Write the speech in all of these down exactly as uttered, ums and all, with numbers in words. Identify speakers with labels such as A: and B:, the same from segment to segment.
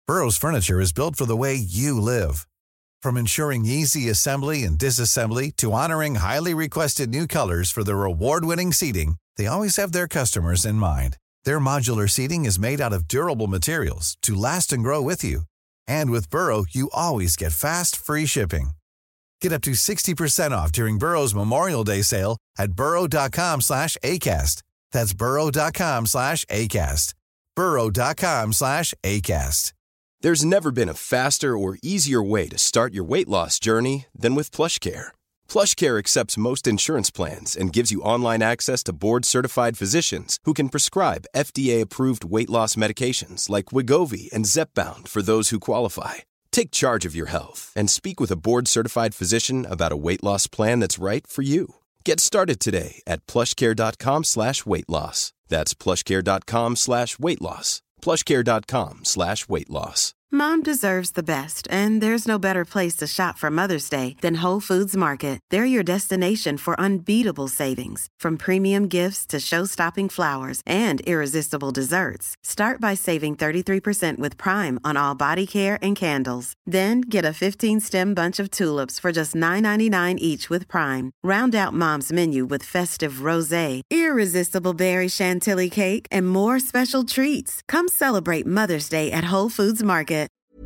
A: Burrow's furniture is built for the way you live. From ensuring easy assembly and disassembly to honoring highly requested new colors for their award-winning seating, they always have their customers in mind. Their modular seating is made out of durable materials to last and grow with you. And with Burrow, you always get fast, free shipping. Get up to sixty percent off during Burrow's Memorial Day sale at burrow.com slash ACAST. That's burrow.com slash ACAST. burrow.com slash ACAST.
B: There's never been a faster or easier way to start your weight loss journey than with PlushCare. PlushCare accepts most insurance plans and gives you online access to board-certified physicians who can prescribe F D A-approved weight loss medications like Wegovy and Zepbound for those who qualify. Take charge of your health and speak with a board-certified physician about a weight loss plan that's right for you. Get started today at plushcare.com slash weight loss. That's plushcare.com slash weight loss. plushcare.com slash weight loss.
C: Mom deserves the best, and there's no better place to shop for Mother's Day than Whole Foods Market. They're your destination for unbeatable savings, from premium gifts to show-stopping flowers and irresistible desserts. Start by saving thirty-three percent with Prime on all body care and candles. Then get a fifteen-stem bunch of tulips for just nine ninety-nine each with Prime. Round out Mom's menu with festive rosé, irresistible berry chantilly cake, and more special treats. Come celebrate Mother's Day at Whole Foods Market.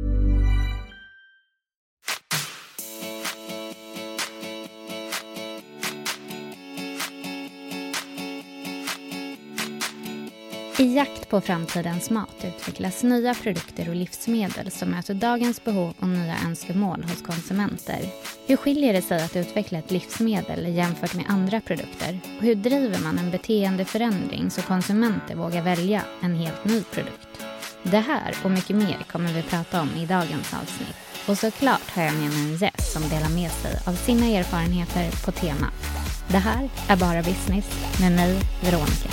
D: I jakt på framtidens mat utvecklas nya produkter och livsmedel som möter dagens behov och nya önskemål hos konsumenter. Hur skiljer det sig att utveckla ett livsmedel jämfört med andra produkter? Och hur driver man en beteendeförändring så konsumenter vågar välja en helt ny produkt? Det här och mycket mer kommer vi prata om i dagens avsnitt. Och såklart har jag med mig en gäst som delar med sig av sina erfarenheter på temat. Det här är Bara Business med mig, Veronica.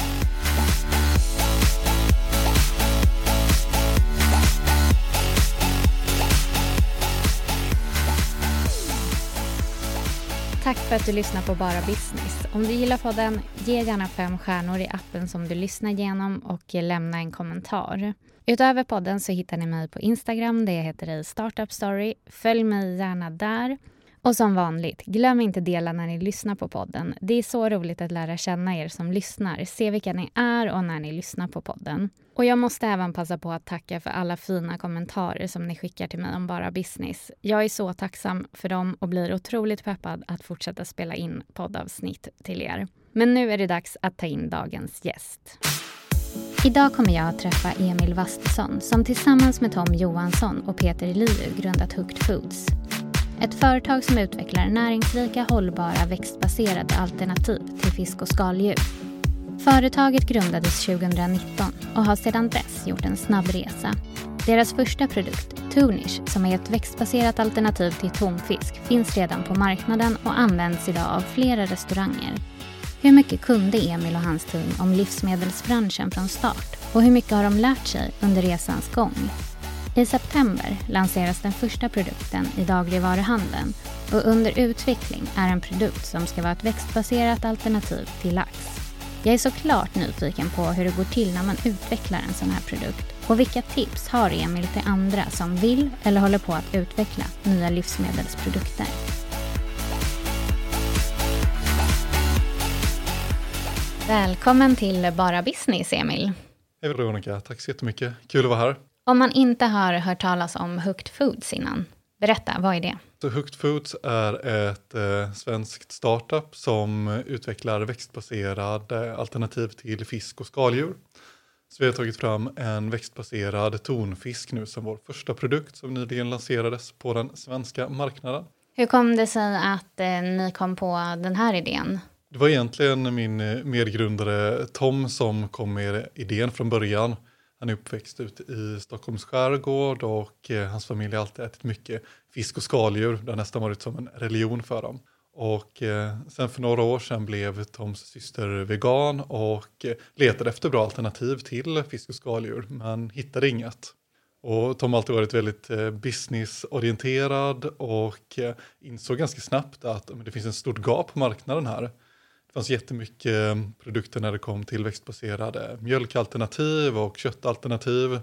D: Tack för att du lyssnar på Bara Business. Om du gillar podden, ge gärna fem stjärnor i appen som du lyssnar igenom och lämna en kommentar. Utöver podden så hittar ni mig på Instagram, det heter i Startup Story. Följ mig gärna där. Och som vanligt, glöm inte dela när ni lyssnar på podden. Det är så roligt att lära känna er som lyssnar, se vilka ni är och när ni lyssnar på podden. Och jag måste även passa på att tacka för alla fina kommentarer som ni skickar till mig om Bara Business. Jag är så tacksam för dem och blir otroligt peppad att fortsätta spela in poddavsnitt till er. Men nu är det dags att ta in dagens gäst. Idag kommer jag att träffa Emil Wastesson som tillsammans med Tom Johansson och Peter Liu grundat Hooked Foods. Ett företag som utvecklar näringsrika, hållbara, växtbaserade alternativ till fisk och skaldjur. Företaget grundades tjugonitton och har sedan dess gjort en snabb resa. Deras första produkt, Toonish, som är ett växtbaserat alternativ till tonfisk, finns redan på marknaden och används idag av flera restauranger. Hur mycket kunde Emil och hans team om livsmedelsbranschen från start? Och hur mycket har de lärt sig under resans gång? I september lanseras den första produkten i dagligvaruhandeln och under utveckling är en produkt som ska vara ett växtbaserat alternativ till lax. Jag är såklart nyfiken på hur det går till när man utvecklar en sån här produkt och vilka tips har Emil till andra som vill eller håller på att utveckla nya livsmedelsprodukter. Välkommen till Bara Business, Emil.
E: Hej Veronica, tack så jättemycket. Kul att vara här.
D: Om man inte har hört talas om Hooked Foods innan, berätta, vad är det?
E: Så Hooked Foods är ett eh, svenskt startup som utvecklar växtbaserade alternativ till fisk och skaldjur. Så vi har tagit fram en växtbaserad tonfisk nu som vår första produkt som nyligen lanserades på den svenska marknaden.
D: Hur kom det sig att eh, ni kom på den här idén?
E: Det var egentligen min medgrundare Tom som kom med idén från början. Han är uppväxt ute i Stockholms skärgård och eh, hans familj har alltid ätit mycket fisk och skaldjur. Det har nästan varit som en religion för dem. Och eh, sen för några år sedan blev Toms syster vegan och eh, letade efter bra alternativ till fisk och skaldjur men hittade inget. Och Tom har alltid varit väldigt eh, businessorienterad och eh, insåg ganska snabbt att men det finns en stort gap på marknaden här. Det fanns jättemycket produkter när det kom till växtbaserade mjölkalternativ och köttalternativ.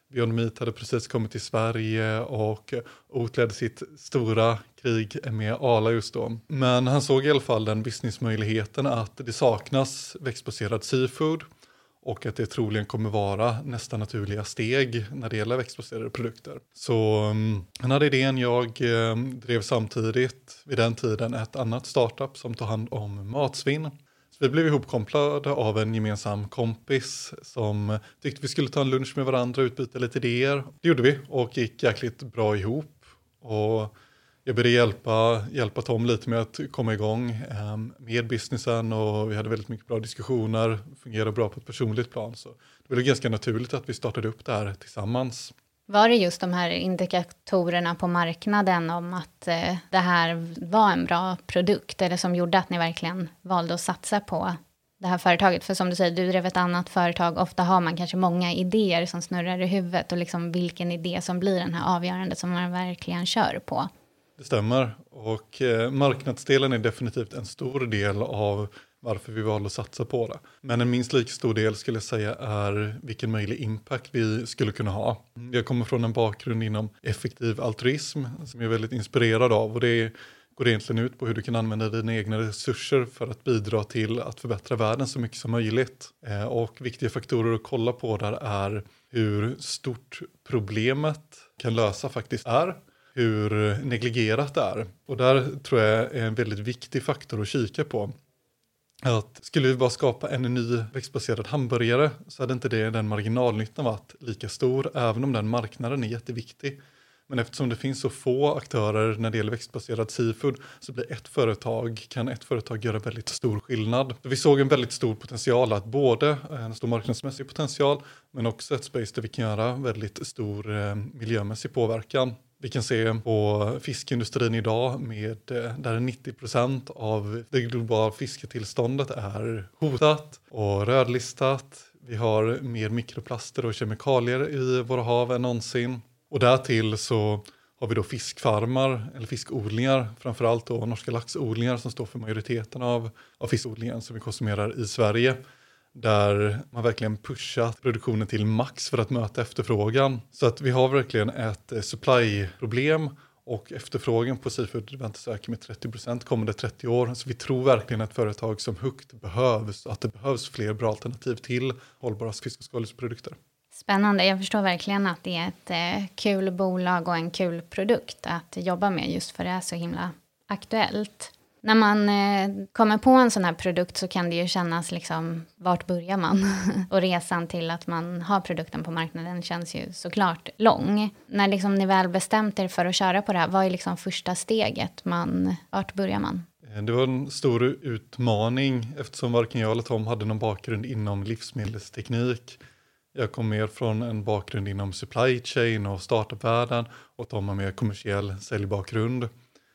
E: Beyond Meat hade precis kommit till Sverige och Oatly hade sitt stora krig med Arla just då. Men han såg i alla fall den businessmöjligheten att det saknas växtbaserad seafood och att det troligen kommer vara nästa naturliga steg när det gäller växtbaserade produkter. Så um, han hade idén, jag um, drev samtidigt vid den tiden ett annat startup som tar hand om matsvinn. Så vi blev ihopkopplade av en gemensam kompis som tyckte vi skulle ta en lunch med varandra och utbyta lite idéer. Det gjorde vi och gick jäkligt bra ihop. Och jag började hjälpa, hjälpa Tom lite med att komma igång eh, med businessen och vi hade väldigt mycket bra diskussioner, fungerade bra på ett personligt plan. Så det blev ganska naturligt att vi startade upp det här tillsammans.
D: Var det just de här indikatorerna på marknaden om att eh, det här var en bra produkt eller som gjorde att ni verkligen valde att satsa på det här företaget? För som du säger, du drev ett annat företag. Ofta har man kanske många idéer som snurrar i huvudet och liksom vilken idé som blir den här avgörande som man verkligen kör på.
E: Det stämmer och eh, marknadsdelen är definitivt en stor del av varför vi valde att satsa på det. Men en minst lika stor del skulle jag säga är vilken möjlig impact vi skulle kunna ha. Jag kommer från en bakgrund inom effektiv altruism som jag är väldigt inspirerad av och det går egentligen ut på hur du kan använda dina egna resurser för att bidra till att förbättra världen så mycket som möjligt. Eh, och viktiga faktorer att kolla på där är hur stort problemet kan lösa faktiskt är. Hur negligerat det är. Och där tror jag är en väldigt viktig faktor att kika på. Att skulle vi bara skapa en ny växtbaserad hamburgare så hade inte det den marginalnyttan varit lika stor. Även om den marknaden är jätteviktig. Men eftersom det finns så få aktörer när det gäller växtbaserad seafood så blir ett företag, kan ett företag göra väldigt stor skillnad. Vi såg en väldigt stor potential, att både en stor marknadsmässig potential men också ett space där vi kan göra väldigt stor eh, miljömässig påverkan. Vi kan se på fiskindustrin idag med där nittio procent av det globala fisketillståndet är hotat och rödlistat. Vi har mer mikroplaster och kemikalier i våra hav än någonsin. Och därtill så har vi då fiskfarmar eller fiskodlingar, framförallt då norska laxodlingar som står för majoriteten av, av fiskodlingen som vi konsumerar i Sverige. Där man verkligen pushat produktionen till max för att möta efterfrågan. Så att vi har verkligen ett supply-problem och efterfrågan på seafood väntas öka med trettio procent kommande trettio år. Så vi tror verkligen att företag som Hukt behövs, att det behövs fler bra alternativ till hållbara fisk- och skaldjursprodukter.
D: Spännande, jag förstår verkligen att det är ett eh, kul bolag och en kul produkt att jobba med just för det är så himla aktuellt. När man eh, kommer på en sån här produkt så kan det ju kännas liksom, vart börjar man? Och resan till att man har produkten på marknaden känns ju såklart lång. När liksom ni väl bestämt er för att köra på det här, vad är liksom första steget? Man, vart börjar man?
E: Det var en stor utmaning eftersom varken jag eller Tom hade någon bakgrund inom livsmedelsteknik. Jag kom mer från en bakgrund inom supply chain och startupvärlden och Tom har mer kommersiell säljbakgrund.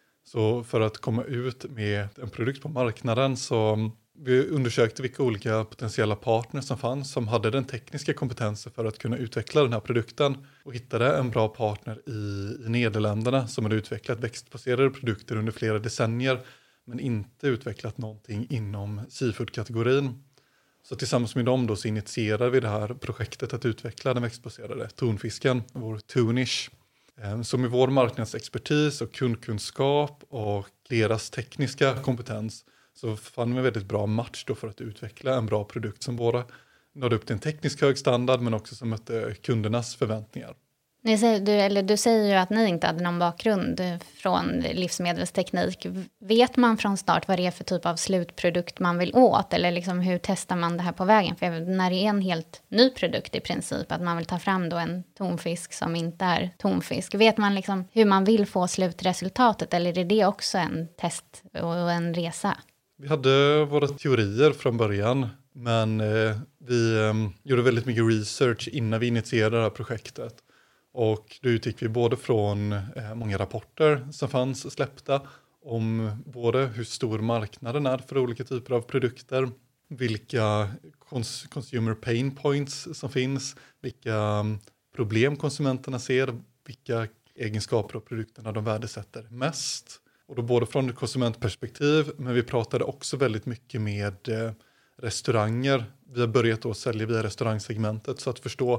E: Så för att komma ut med en produkt på marknaden så vi undersökte vilka olika potentiella partners som fanns som hade den tekniska kompetensen för att kunna utveckla den här produkten. Och hittade en bra partner i, i Nederländerna som hade utvecklat växtbaserade produkter under flera decennier men inte utvecklat någonting inom seafood-kategorin. Så tillsammans med dem då så initierade vi det här projektet att utveckla den växtbaserade tonfisken, vår Toonish. Så med vår marknadsexpertis och kundkunskap och deras tekniska kompetens så fann vi en väldigt bra match då för att utveckla en bra produkt som både nådde upp till en teknisk hög standard men också som mötte kundernas förväntningar.
D: Ni säger, du, eller du säger ju att ni inte hade någon bakgrund från livsmedelsteknik. Vet man från start vad det är för typ av slutprodukt man vill åt? Eller liksom hur testar man det här på vägen? För när det är en helt ny produkt i princip, att man vill ta fram då en tonfisk som inte är tonfisk. Vet man liksom hur man vill få slutresultatet? Eller är det också en test och en resa?
E: Vi hade våra teorier från början. Men eh, vi eh, gjorde väldigt mycket research innan vi initierade det här projektet. Och då utgick vi både från eh, många rapporter som fanns släppta om både hur stor marknaden är för olika typer av produkter, vilka cons- consumer pain points som finns, vilka problem konsumenterna ser, vilka egenskaper av produkterna de värdesätter mest. Och då både från ett konsumentperspektiv, men vi pratade också väldigt mycket med eh, restauranger. Vi har börjat då sälja via restaurangsegmentet så att förstå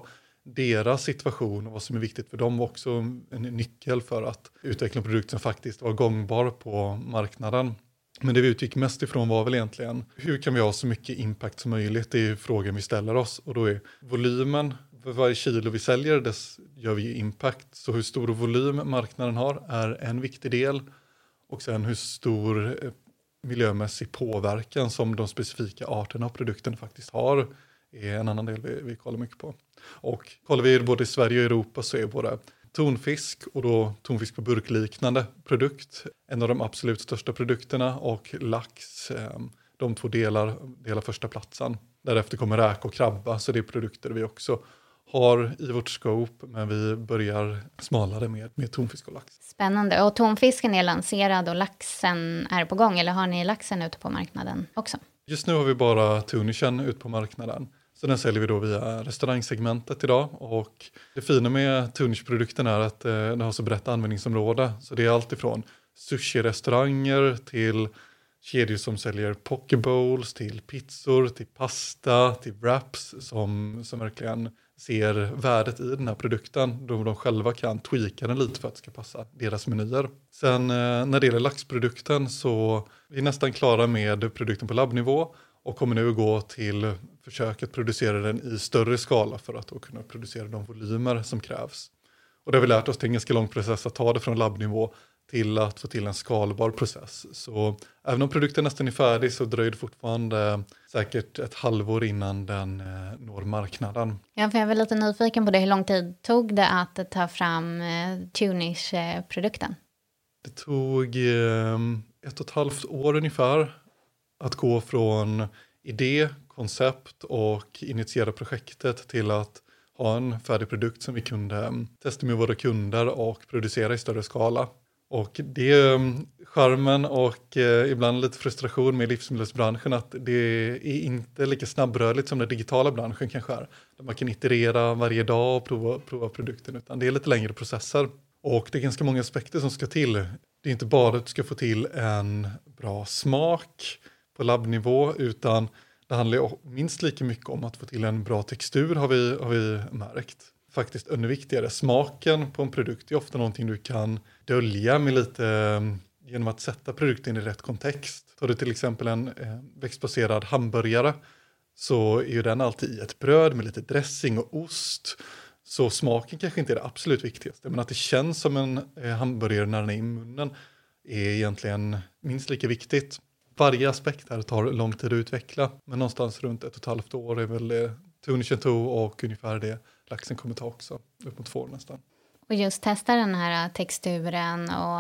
E: deras situation och vad som är viktigt för dem var också en nyckel för att utveckla en produkt som faktiskt var gångbar på marknaden. Men det vi utgick mest ifrån var väl egentligen hur kan vi ha så mycket impact som möjligt? Det är frågan vi ställer oss och då är volymen, för varje kilo vi säljer dess gör vi impact. Så hur stor volym marknaden har är en viktig del och sen hur stor miljömässig påverkan som de specifika arterna av produkten faktiskt har är en annan del vi, vi kollar mycket på. Och kollar vi både i Sverige och Europa så är både tonfisk och då tonfisk på burkliknande produkt en av de absolut största produkterna och lax, eh, de två delar, delar första platsen. Därefter kommer räk och krabba så det är produkter vi också har i vårt scope men vi börjar smalare med, med tonfisk och lax.
D: Spännande. Och tonfisken är lanserad och laxen är på gång eller har ni laxen ute på marknaden också?
E: Just nu har vi bara tunischen ut på marknaden. Så den säljer vi då via restaurangsegmentet idag och det fina med tunishprodukten är att eh, den har så brett användningsområde. Så det är allt ifrån sushi-restauranger till kedjor som säljer pokebowls, till pizzor, till pasta, till wraps som, som verkligen ser värdet i den här produkten. Då de själva kan tweaka den lite för att det ska passa deras menyer. Sen eh, när det gäller laxprodukten så är vi nästan klara med produkten på labbnivå och kommer nu gå till försök att producera den i större skala för att då kunna producera de volymer som krävs. Och det har vi lärt oss till en ganska lång process att ta det från labbnivå till att få till en skalbar process. Så även om produkten nästan är färdig så dröjer det fortfarande säkert ett halvår innan den eh, når marknaden.
D: Ja, för jag var lite nyfiken på det. Hur lång tid tog det att ta fram eh, Tunish-produkten?
E: Det tog eh, ett och ett halvt år ungefär att gå från idé, koncept och initiera projektet till att ha en färdig produkt som vi kunde testa med våra kunder och producera i större skala. Och det är charmen och eh, ibland lite frustration med livsmedelsbranschen att det är inte lika snabbrörligt som den digitala branschen kanske är. Där man kan iterera varje dag och prova, prova produkten utan det är lite längre processer. Och det är ganska många aspekter som ska till. Det är inte bara att du ska få till en bra smak på labbnivå utan det handlar minst lika mycket om att få till en bra textur har vi, har vi märkt. Faktiskt ännu viktigare, smaken på en produkt är ofta någonting du kan dölja med lite genom att sätta produkten i rätt kontext. Tar du till exempel en eh, växtbaserad hamburgare så är ju den alltid i ett bröd med lite dressing och ost. Så smaken kanske inte är det absolut viktigaste men att det känns som en eh, hamburgare när den är i munnen är egentligen minst lika viktigt. Varje aspekt här tar lång tid att utveckla men någonstans runt ett och ett halvt år är väl eh, Tunishen två och ungefär det laxen kommer ta också, upp mot två år nästan.
D: Och just testa den här texturen och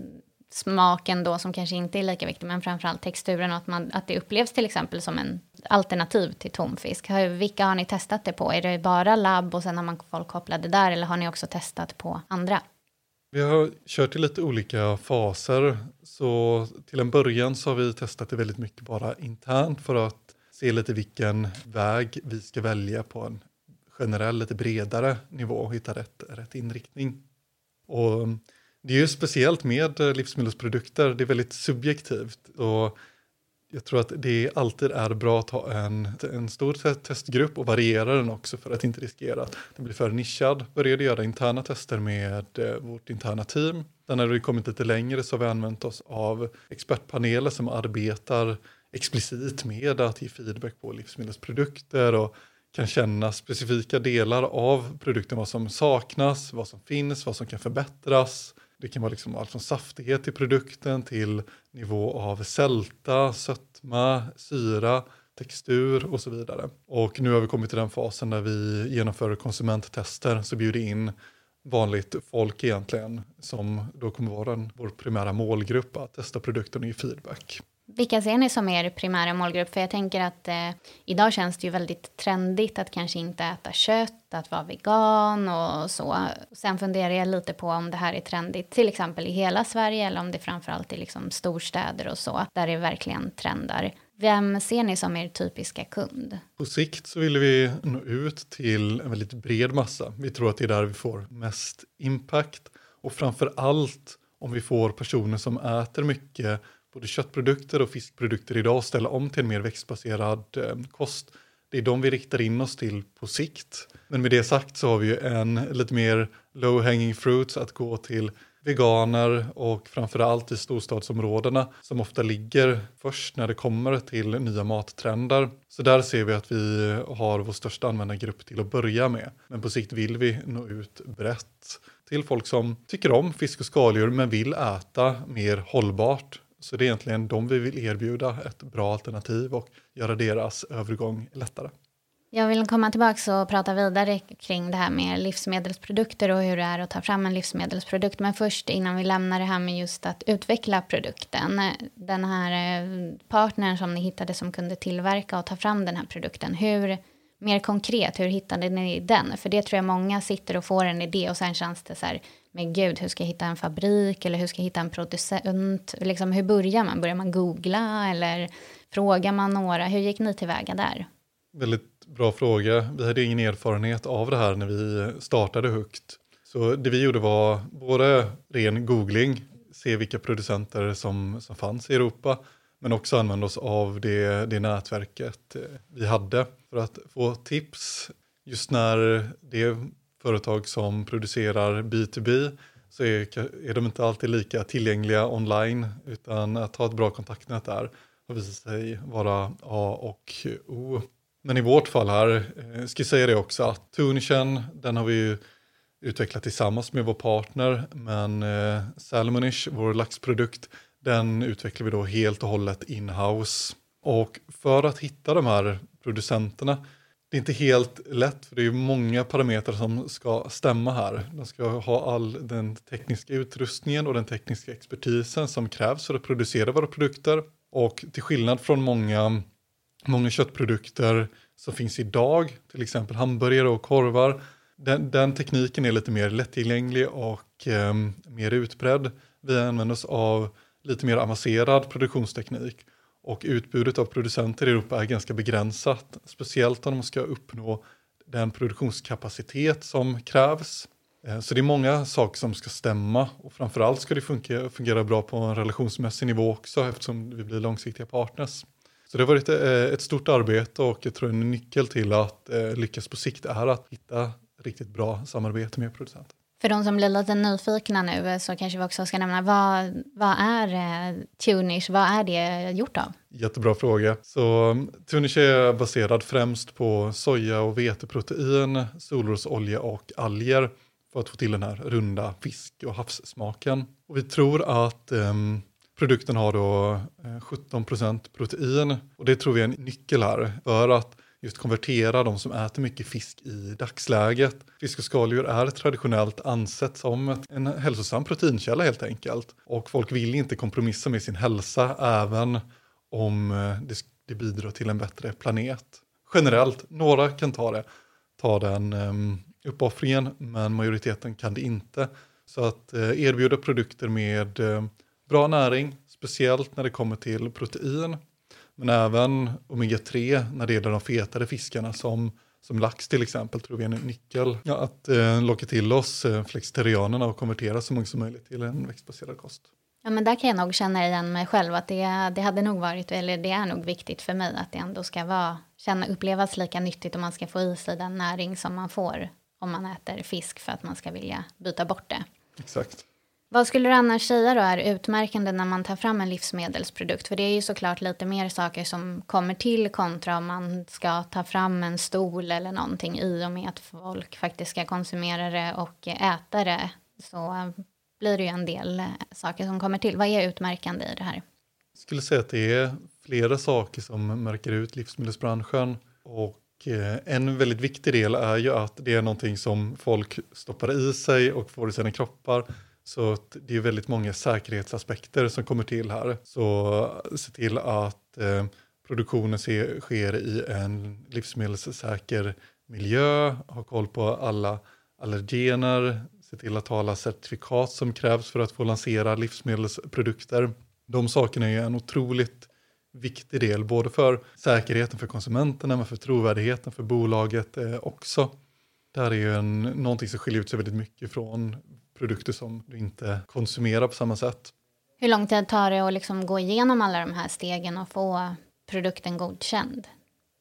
D: smaken då som kanske inte är lika viktig men framförallt texturen och att, man, att det upplevs till exempel som en alternativ till tonfisk. Vilka har ni testat det på? Är det bara labb och sen har man folk kopplade där eller har ni också testat på andra?
E: Vi har kört i lite olika faser så till en början så har vi testat det väldigt mycket bara internt för att se lite vilken väg vi ska välja på en generell, lite bredare nivå och hitta rätt, rätt inriktning. Och det är ju speciellt med livsmedelsprodukter, det är väldigt subjektivt och jag tror att det alltid är bra att ha en, en stor testgrupp och variera den också för att inte riskera att det blir för nischad. Började göra interna tester med vårt interna team. Sen när vi kommit lite längre så har vi använt oss av expertpaneler som arbetar explicit med att ge feedback på livsmedelsprodukter och kan känna specifika delar av produkten, vad som saknas, vad som finns, vad som kan förbättras. Det kan vara liksom allt från saftighet i produkten till nivå av sälta, sötma, syra, textur och så vidare. Och nu har vi kommit till den fasen där vi genomför konsumenttester så bjuder in vanligt folk egentligen som då kommer vara en, vår primära målgrupp att testa produkten och ge feedback.
D: Vilka ser ni som er primära målgrupp? För jag tänker att eh, idag känns det ju väldigt trendigt att kanske inte äta kött, att vara vegan och så. Sen funderar jag lite på om det här är trendigt till exempel i hela Sverige eller om det framförallt är liksom storstäder och så, där det verkligen trendar. Vem ser ni som er typiska kund?
E: På sikt så vill vi nå ut till en väldigt bred massa. Vi tror att det är där vi får mest impact och framför allt om vi får personer som äter mycket både köttprodukter och fiskprodukter idag och ställa om till en mer växtbaserad eh, kost. Det är de vi riktar in oss till på sikt. Men med det sagt så har vi ju en lite mer low hanging fruits att gå till veganer och framförallt i storstadsområdena som ofta ligger först när det kommer till nya mattrender. Så där ser vi att vi har vår största användargrupp till att börja med. Men på sikt vill vi nå ut brett till folk som tycker om fisk och skaldjur men vill äta mer hållbart. Så det är egentligen de vi vill erbjuda ett bra alternativ och göra deras övergång lättare.
D: Jag vill komma tillbaka och prata vidare kring det här med livsmedelsprodukter och hur det är att ta fram en livsmedelsprodukt. Men först innan vi lämnar det här med just att utveckla produkten. Den här partnern som ni hittade som kunde tillverka och ta fram den här produkten. Hur, mer konkret, hur hittade ni den? För det tror jag många sitter och får en idé och sen känns det så här, men gud, hur ska jag hitta en fabrik eller hur ska jag hitta en producent? Liksom, hur börjar man? Börjar man googla eller frågar man några? Hur gick ni tillväga där?
E: Väldigt bra fråga. Vi hade ingen erfarenhet av det här när vi startade Hooked. Så det vi gjorde var både ren googling, se vilka producenter som, som fanns i Europa, men också använda oss av det, det nätverket vi hade för att få tips. Just när det är företag som producerar B to B så är, är de inte alltid lika tillgängliga online, utan att ha ett bra kontaktnät där har visat sig vara A och O. Men i vårt fall här eh, ska jag säga det också att Tunischen, den har vi ju utvecklat tillsammans med vår partner. Men eh, Salmonish, vår laxprodukt, den utvecklar vi då helt och hållet in-house. Och för att hitta de här producenterna, det är inte helt lätt för det är många parametrar som ska stämma här. De ska ha all den tekniska utrustningen och den tekniska expertisen som krävs för att producera våra produkter. Och till skillnad från många... Många köttprodukter som finns idag, till exempel hamburgare och korvar, den, den tekniken är lite mer lättillgänglig och eh, mer utbredd. Vi använder oss av lite mer avancerad produktionsteknik och utbudet av producenter i Europa är ganska begränsat, speciellt om de ska uppnå den produktionskapacitet som krävs. Eh, så det är många saker som ska stämma och framförallt ska det funka, fungera bra på en relationsmässig nivå också eftersom vi blir långsiktiga partners. Så det har varit ett stort arbete och jag tror en nyckel till att lyckas på sikt är att hitta riktigt bra samarbete med producenter.
D: För de som blir lite nyfikna nu så kanske vi också ska nämna vad, vad är Tuneish, vad är det gjort av?
E: Jättebra fråga. Så Tuneish är baserad främst på soja och veteprotein, solrosolja och alger för att få till den här runda fisk- och havssmaken. Och vi tror att... Um, Produkten har då sjutton procent protein och det tror vi är en nyckel här för att just konvertera de som äter mycket fisk i dagsläget. Fisk och skaldjur är traditionellt ansett som en hälsosam proteinkälla helt enkelt. Och folk vill inte kompromissa med sin hälsa även om det, det bidrar till en bättre planet. Generellt, några kan ta det, ta den um, uppoffringen men majoriteten kan det inte. Så att uh, erbjuda produkter med... Uh, Bra näring, speciellt när det kommer till protein. Men även omega tre när det gäller de fetare fiskarna som, som lax till exempel tror vi är en nyckel. Ja, att eh, locka till oss eh, flexitarianerna och konvertera så många som möjligt till en växtbaserad kost.
D: Ja, men där kan jag nog känna igen mig själv att det, det hade nog varit, eller det är nog viktigt för mig att det ändå ska vara, känna, upplevas lika nyttigt om man ska få i sig den näring som man får om man äter fisk för att man ska vilja byta bort det.
E: Exakt.
D: Vad skulle du annars säga då är utmärkande när man tar fram en livsmedelsprodukt? För det är ju såklart lite mer saker som kommer till kontra om man ska ta fram en stol eller någonting i och med att folk faktiskt ska konsumera det och äta det. Så blir det ju en del saker som kommer till. Vad är utmärkande i det här?
E: Jag skulle säga att det är flera saker som märker ut livsmedelsbranschen. Och en väldigt viktig del är ju att det är någonting som folk stoppar i sig och får i sina kroppar. Så det är väldigt många säkerhetsaspekter som kommer till här. Så se till att eh, produktionen se, sker i en livsmedelssäker miljö. Ha koll på alla allergener. Se till att ha alla certifikat som krävs för att få lansera livsmedelsprodukter. De sakerna är en otroligt viktig del. Både för säkerheten för konsumenterna men för trovärdigheten för bolaget eh, också. Det här är ju en, någonting som skiljer ut sig väldigt mycket från produkter som du inte konsumerar på samma sätt.
D: Hur lång tid tar det att liksom gå igenom alla de här stegen och få produkten godkänd?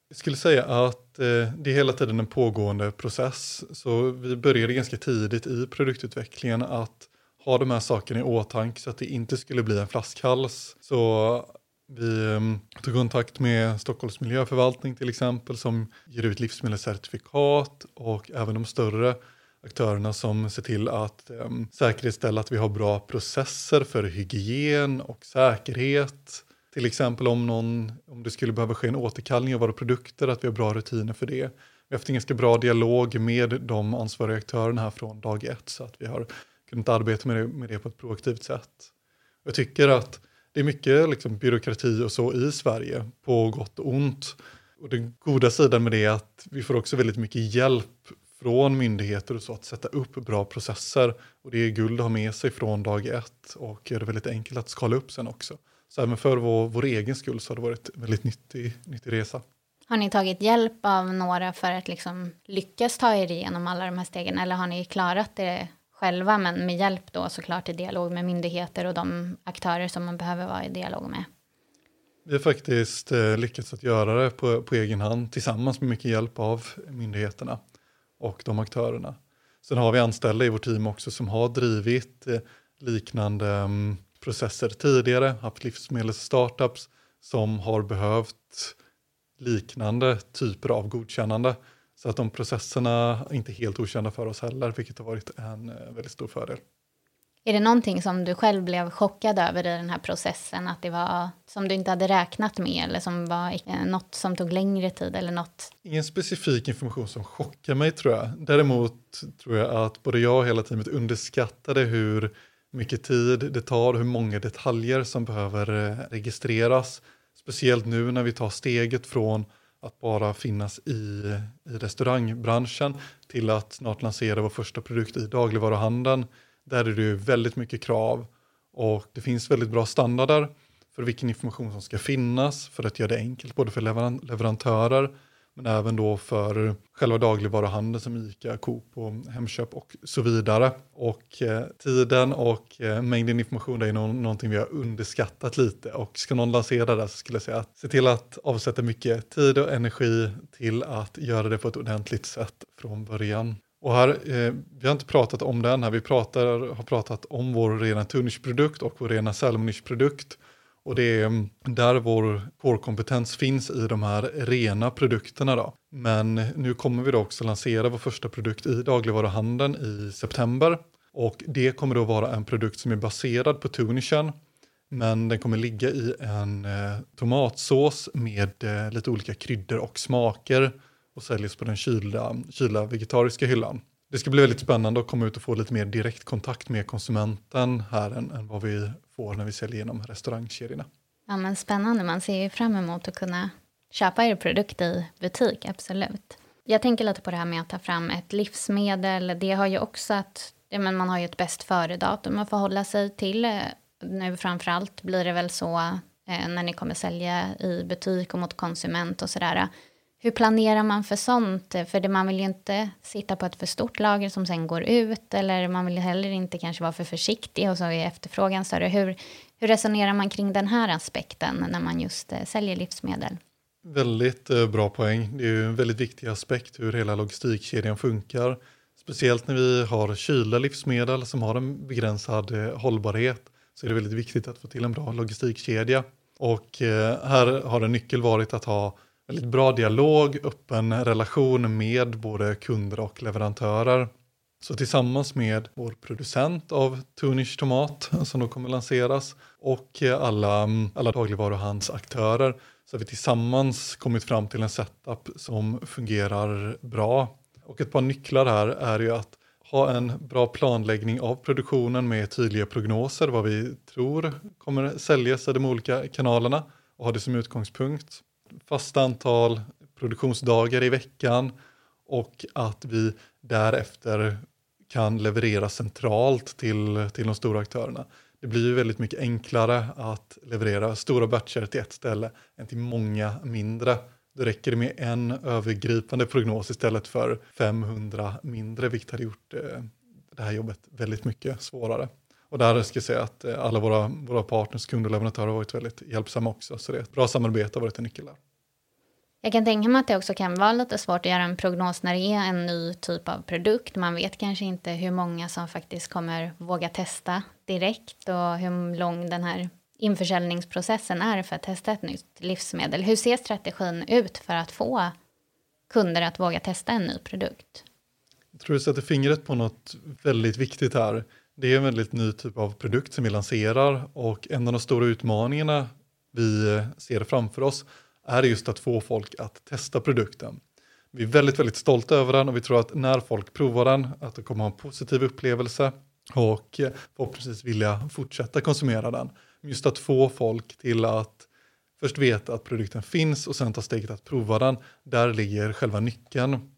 E: Jag skulle säga att eh, det är hela tiden en pågående process. Så vi började ganska tidigt i produktutvecklingen att ha de här sakerna i åtanke så att det inte skulle bli en flaskhals. Så vi eh, tog kontakt med Stockholms miljöförvaltning till exempel som ger ut livsmedelscertifikat och även de större aktörerna som ser till att eh, säkerställa att vi har bra processer för hygien och säkerhet. Till exempel om, någon, om det skulle behöva ske en återkallning av våra produkter, att vi har bra rutiner för det. Vi har haft en ganska bra dialog med de ansvariga aktörerna här från dag ett så att vi har kunnat arbeta med det, med det på ett proaktivt sätt. Jag tycker att det är mycket liksom, byråkrati och så i Sverige på gott och ont. Och den goda sidan med det är att vi får också väldigt mycket hjälp från myndigheter och så att sätta upp bra processer. Och det är guld att ha med sig från dag ett och gör det väldigt enkelt att skala upp sen också. Så även för vår, vår egen skull så har det varit en väldigt nyttig, nyttig resa.
D: Har ni tagit hjälp av några för att liksom lyckas ta er igenom alla de här stegen? Eller har ni klarat det själva men med hjälp då såklart i dialog med myndigheter och de aktörer som man behöver vara i dialog med?
E: Vi har faktiskt eh, lyckats att göra det på, på egen hand tillsammans med mycket hjälp av myndigheterna och de aktörerna. Sen har vi anställda i vårt team också som har drivit eh, liknande um, processer tidigare, haft livsmedelsstartups som har behövt liknande typer av godkännande. Så att de processerna är inte helt okända för oss heller, vilket har varit en väldigt stor fördel.
D: Är det någonting som du själv blev chockad över i den här processen? Att det var som du inte hade räknat med eller som var något som tog längre tid eller något?
E: Ingen specifik information som chockar mig tror jag. Däremot tror jag att både jag och hela teamet underskattade hur mycket tid det tar, hur många detaljer som behöver registreras. Speciellt nu när vi tar steget från att bara finnas i, i restaurangbranschen till att snart lansera vår första produkt i dagligvaruhandeln. Där är det väldigt mycket krav och det finns väldigt bra standarder för vilken information som ska finnas för att göra det enkelt både för leveran- leverantörer men även då för själva dagligvaruhandeln som ICA, Coop och Hemköp och så vidare. Och eh, tiden och eh, mängden information är no- någonting vi har underskattat lite. Och ska någon lansera det så skulle jag säga att se till att avsätta mycket tid och energi till att göra det på ett ordentligt sätt från början. Och här, eh, vi har inte pratat om den här, vi pratar, har pratat om vår rena tunnishprodukt och vår rena salmonishprodukt. Och det är där vår core-kompetens finns i de här rena produkterna då. Men nu kommer vi då också lansera vår första produkt i dagligvaruhandeln i september. Och det kommer då vara en produkt som är baserad på tunishen. Men den kommer ligga i en eh, tomatsås med eh, lite olika kryddor och smaker. Och säljas på den kylda, kylda vegetariska hyllan. Det ska bli väldigt spännande att komma ut och få lite mer direkt kontakt med konsumenten här än, än vad vi får när vi säljer genom restaurangkedjorna.
D: Ja men spännande, man ser ju fram emot att kunna köpa er produkt i butik, absolut. Jag tänker lite på det här med att ta fram ett livsmedel. Det har ju också att ja, men man har ju ett bäst före-datum att förhålla sig till. Nu framförallt blir det väl så eh, när ni kommer sälja i butik och mot konsument och sådär. Hur planerar man för sånt? För det, man vill ju inte sitta på ett för stort lager som sen går ut. Eller man vill heller inte kanske vara för försiktig och så är efterfrågan större. Hur, hur resonerar man kring den här aspekten när man just eh, säljer livsmedel?
E: Väldigt eh, bra poäng. Det är ju en väldigt viktig aspekt hur hela logistikkedjan funkar. Speciellt när vi har kylda livsmedel som har en begränsad eh, hållbarhet. Så är det väldigt viktigt att få till en bra logistikkedja. Och eh, här har en nyckel varit att ha väldigt bra dialog, öppen relation med både kunder och leverantörer. Så tillsammans med vår producent av Tunish tomat som då kommer lanseras och alla, alla dagligvaruhandsaktörer så har vi tillsammans kommit fram till en setup som fungerar bra. Och ett par nycklar här är ju att ha en bra planläggning av produktionen med tydliga prognoser vad vi tror kommer säljas i de olika kanalerna och ha det som utgångspunkt. Fasta antal produktionsdagar i veckan och att vi därefter kan leverera centralt till, till de stora aktörerna. Det blir ju väldigt mycket enklare att leverera stora batcher till ett ställe än till många mindre. Då räcker det med en övergripande prognos istället för femhundra mindre, vilket hade gjort eh, det här jobbet väldigt mycket svårare. Och där ska jag säga att alla våra, våra partners, kunder och leverantörer har varit väldigt hjälpsamma också. Så det är ett bra samarbete har varit en nyckel där.
D: Jag kan tänka mig att det också kan vara lite svårt att göra en prognos när det är en ny typ av produkt. Man vet kanske inte hur många som faktiskt kommer våga testa direkt och hur lång den här införsäljningsprocessen är för att testa ett nytt livsmedel. Hur ser strategin ut för att få kunder att våga testa en ny produkt?
E: Jag tror du sätter fingret på något väldigt viktigt här. Det är en väldigt ny typ av produkt som vi lanserar och en av de stora utmaningarna vi ser framför oss är just att få folk att testa produkten. Vi är väldigt, väldigt stolta över den och vi tror att när folk provar den att det kommer ha en positiv upplevelse och förhoppningsvis vilja fortsätta konsumera den. Just att få folk till att först veta att produkten finns och sen ta steget att prova den, där ligger själva nyckeln.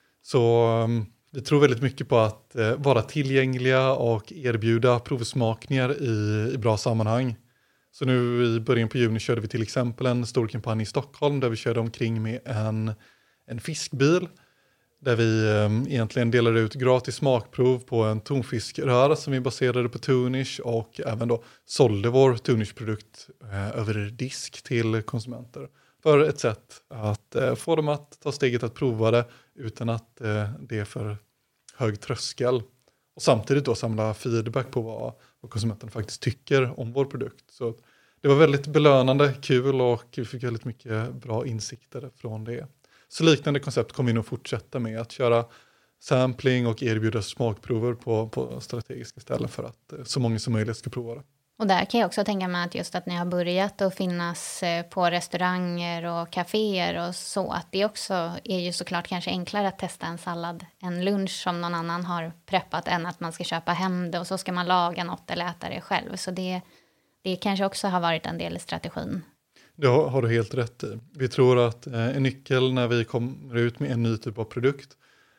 E: Så vi tror väldigt mycket på att vara tillgängliga och erbjuda provsmakningar i, i bra sammanhang. Så nu i början på juni körde vi till exempel en stor kampanj i Stockholm där vi körde omkring med en, en fiskbil. Där vi eh, egentligen delade ut gratis smakprov på en tonfiskröra som vi baserade på Toonish och även då sålde vår Toonish-produkt eh, över disk till konsumenter. För ett sätt att eh, få dem att ta steget att prova det utan att eh, det är för hög tröskel. Och samtidigt då samla feedback på vad, vad konsumenten faktiskt tycker om vår produkt. Så det var väldigt belönande, kul och vi fick väldigt mycket bra insikter från det. Så liknande koncept kommer vi nog fortsätta med att köra sampling och erbjuda smakprover på, på strategiska ställen för att så många som möjligt ska prova det.
D: Och där kan jag också tänka mig att just att ni har börjat att finnas på restauranger och kaféer och så. Att det också är ju såklart kanske enklare att testa en sallad, en lunch som någon annan har preppat än att man ska köpa hem det och så ska man laga något eller äta det själv. Så det, det kanske också har varit en del i strategin.
E: Det har, har du helt rätt i. Vi tror att eh, en nyckel när vi kommer ut med en ny typ av produkt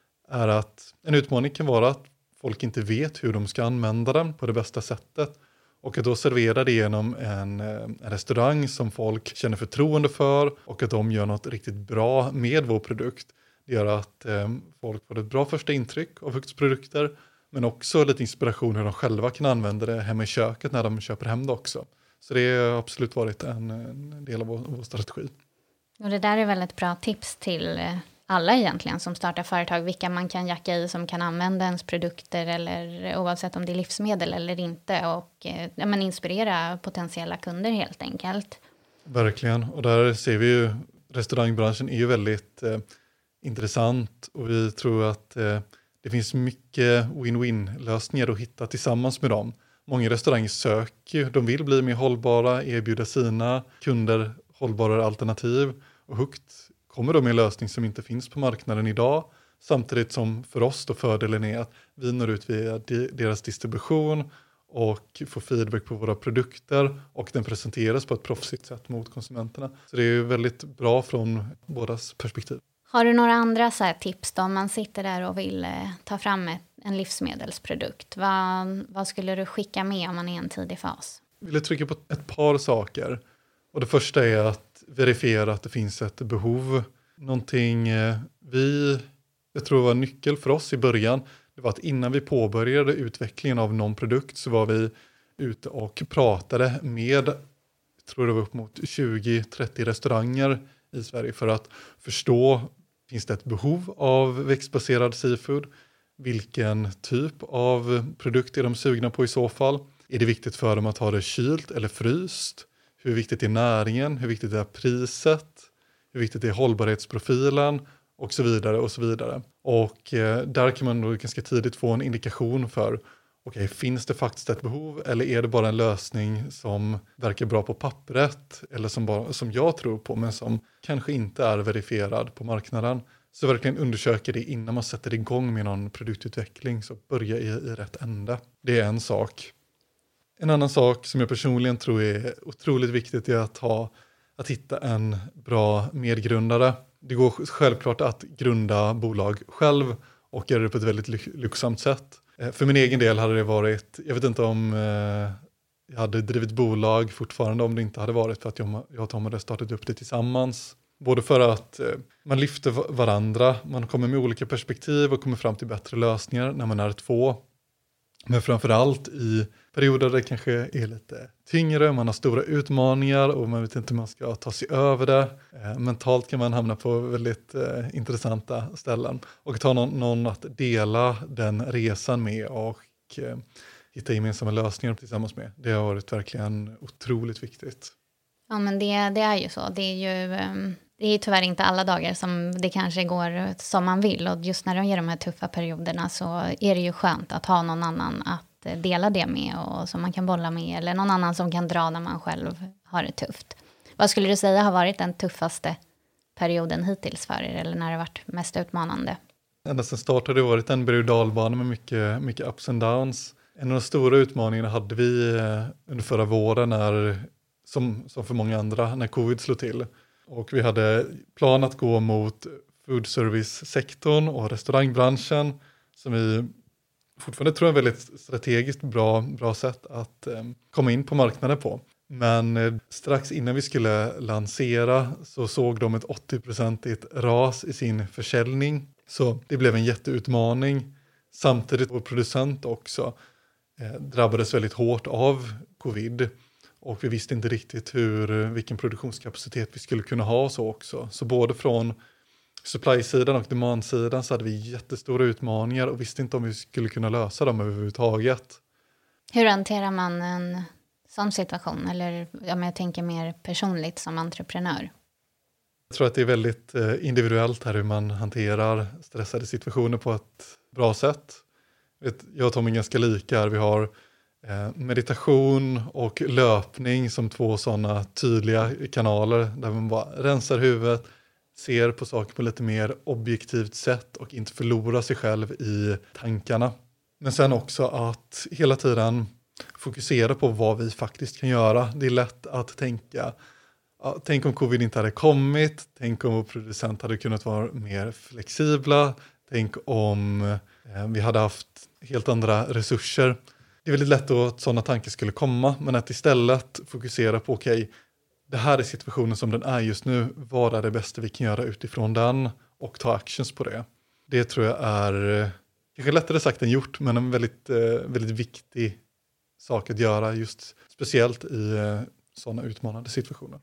E: är att en utmaning kan vara att folk inte vet hur de ska använda den på det bästa sättet. Och att då servera det genom en, en restaurang som folk känner förtroende för och att de gör något riktigt bra med vår produkt. Det gör att eh, folk får ett bra första intryck av Hugts produkter men också lite inspiration hur de själva kan använda det hemma i köket när de köper hem det också. Så det har absolut varit en, en del av vår, vår strategi.
D: Och det där är väldigt bra tips till alla egentligen som startar företag. Vilka man kan jacka i som kan använda ens produkter eller oavsett om det är livsmedel eller inte. Och ja, men inspirera potentiella kunder helt enkelt.
E: Verkligen. Och där ser vi ju restaurangbranschen är ju väldigt eh, intressant. Och vi tror att eh, det finns mycket win-win-lösningar att hitta tillsammans med dem. Många restauranger söker, de vill bli mer hållbara, erbjuda sina kunder hållbarare alternativ. Och Hugt kommer då med en lösning som inte finns på marknaden idag. Samtidigt som för oss då fördelen är att vi når ut via deras distribution och får feedback på våra produkter. Och den presenteras på ett proffsigt sätt mot konsumenterna. Så det är ju väldigt bra från bådas perspektiv.
D: Har du några andra så här tips då om man sitter där och vill eh, ta fram ett, en livsmedelsprodukt? Vad, vad skulle du skicka med om man är i en tidig fas?
E: Jag vill trycka på ett par saker. Och det första är att verifiera att det finns ett behov. Någonting eh, vi, jag tror var nyckel för oss i början. Det var att innan vi påbörjade utvecklingen av någon produkt så var vi ute och pratade med, jag tror det var upp mot tjugo till trettio restauranger i Sverige för att förstå, finns det ett behov av växtbaserad seafood? Vilken typ av produkt är de sugna på i så fall? Är det viktigt för dem att ha det kylt eller fryst? Hur viktigt är näringen? Hur viktigt är priset? Hur viktigt är hållbarhetsprofilen? Och så vidare och så vidare. Och eh, där kan man då ganska tidigt få en indikation för okej, finns det faktiskt ett behov eller är det bara en lösning som verkar bra på pappret eller som, bara, som jag tror på men som kanske inte är verifierad på marknaden. Så verkligen undersöka det innan man sätter igång med någon produktutveckling, så börja i, i rätt ände. Det är en sak. En annan sak som jag personligen tror är otroligt viktigt är att, ha, att hitta en bra medgrundare. Det går självklart att grunda bolag själv och göra det på ett väldigt lyxsamt sätt. För min egen del hade det varit, jag vet inte om eh, jag hade drivit bolag fortfarande om det inte hade varit för att jag, jag och Tom hade startat upp det tillsammans. Både för att eh, man lyfter varandra, man kommer med olika perspektiv och kommer fram till bättre lösningar när man är två. Men framförallt i perioder där det kanske är lite tyngre, man har stora utmaningar och man vet inte hur man ska ta sig över det. Eh, mentalt kan man hamna på väldigt eh, intressanta ställen. Och att ha någon, någon att dela den resan med och eh, hitta gemensamma lösningar tillsammans med. Det har varit verkligen otroligt viktigt.
D: Ja, men det, det är ju så. Det är ju det är tyvärr inte alla dagar som det kanske går som man vill. Och just när de ger de här tuffa perioderna så är det ju skönt att ha någon annan att dela det med och som man kan bolla med. Eller någon annan som kan dra när man själv har det tufft. Vad skulle du säga har varit den tuffaste perioden hittills för er? Eller när det har varit mest utmanande?
E: Ända sedan start har det varit en berg- och dalbana med mycket, mycket ups and downs. En av de stora utmaningarna hade vi under förra våren när, som, som för många andra, när covid slog till. Och vi hade plan att gå mot food service-sektorn och restaurangbranschen som vi fortfarande tror är ett väldigt strategiskt bra, bra sätt att eh, komma in på marknaden på. Men eh, strax innan vi skulle lansera så såg de ett åttio-procentigt ras i sin försäljning. Så det blev en jätteutmaning. Samtidigt vår producent också eh, drabbades väldigt hårt av covid. Och vi visste inte riktigt hur, vilken produktionskapacitet vi skulle kunna ha så också. Så både från supply-sidan och demand-sidan så hade vi jättestora utmaningar och visste inte om vi skulle kunna lösa dem överhuvudtaget.
D: Hur hanterar man en sån situation? Eller om jag tänker mer personligt som entreprenör?
E: Jag tror att det är väldigt individuellt här hur man hanterar stressade situationer på ett bra sätt. Jag och Tom är ganska lika här. Vi har meditation och löpning som två sådana tydliga kanaler där man bara rensar huvudet, ser på saker på lite mer objektivt sätt och inte förlorar sig själv i tankarna. Men sen också att hela tiden fokusera på vad vi faktiskt kan göra. Det är lätt att tänka, ja, tänk om covid inte hade kommit, tänk om vår producent hade kunnat vara mer flexibla, tänk om eh, vi hade haft helt andra resurser. Det är väldigt lätt att sådana tankar skulle komma, men att istället fokusera på okej, okay, det här är situationen som den är just nu. Vad är det bästa vi kan göra utifrån den och ta actions på det. Det tror jag är kanske lättare sagt än gjort, men en väldigt, väldigt viktig sak att göra just speciellt i sådana utmanande situationer.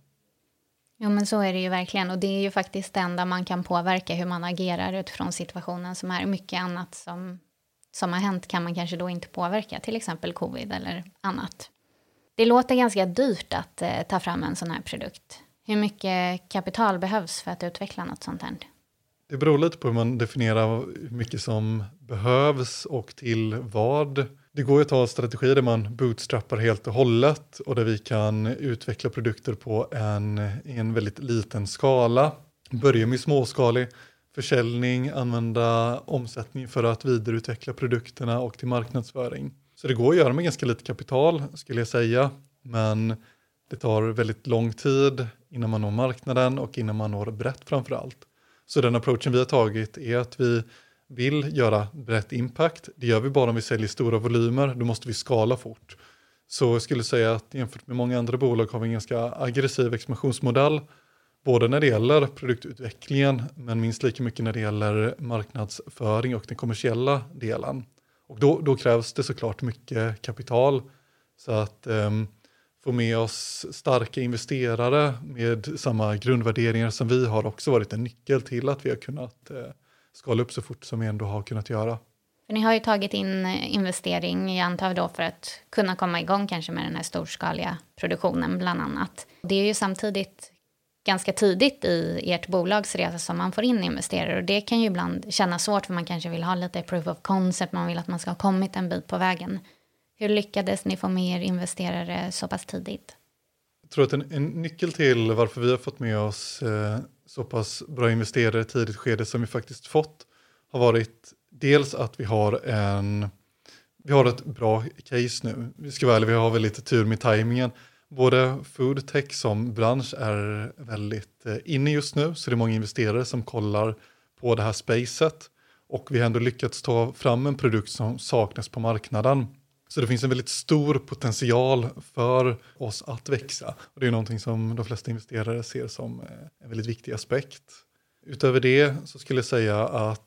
D: Jo, men så är det ju verkligen, och det är ju faktiskt det enda man kan påverka hur man agerar utifrån situationen som är. Mycket annat som, som har hänt kan man kanske då inte påverka, till exempel covid eller annat. Det låter ganska dyrt att eh, ta fram en sån här produkt. Hur mycket kapital behövs för att utveckla något sånt här?
E: Det beror lite på hur man definierar hur mycket som behövs och till vad. Det går ju att ha strategier där man bootstrappar helt och hållet och där vi kan utveckla produkter på en, en väldigt liten skala. Börja med småskalig försäljning, använda omsättning för att vidareutveckla produkterna och till marknadsföring. Så det går att göra med ganska lite kapital skulle jag säga, men det tar väldigt lång tid innan man når marknaden och innan man når brett framförallt. Så den approachen vi har tagit är att vi vill göra brett impact. Det gör vi bara om vi säljer stora volymer, då måste vi skala fort. Så jag skulle säga att jämfört med många andra bolag har vi en ganska aggressiv expansionsmodell. Både när det gäller produktutvecklingen men minst lika mycket när det gäller marknadsföring och den kommersiella delen. Och då, då krävs det såklart mycket kapital. Så att um, få med oss starka investerare med samma grundvärderingar som vi har också varit en nyckel till att vi har kunnat uh, skala upp så fort som vi ändå har kunnat göra.
D: För ni har ju tagit in investering, jag antar då för att kunna komma igång kanske med den här storskaliga produktionen bland annat. Det är ju samtidigt ganska tidigt i ert bolags resa som man får in investerare. Och det kan ju ibland kännas svårt för man kanske vill ha lite proof of concept. Man vill att man ska ha kommit en bit på vägen. Hur lyckades ni få med er investerare så pass tidigt?
E: Jag tror att en, en nyckel till varför vi har fått med oss eh, så pass bra investerare i tidigt skede som vi faktiskt fått har varit dels att vi har en vi har ett bra case nu. Vi ska vara ärliga, vi har väl lite tur med tajmingen. Både food tech som bransch är väldigt inne just nu. Så det är många investerare som kollar på det här spacet. Och vi har ändå lyckats ta fram en produkt som saknas på marknaden. Så det finns en väldigt stor potential för oss att växa. Och det är någonting som de flesta investerare ser som en väldigt viktig aspekt. Utöver det så skulle jag säga att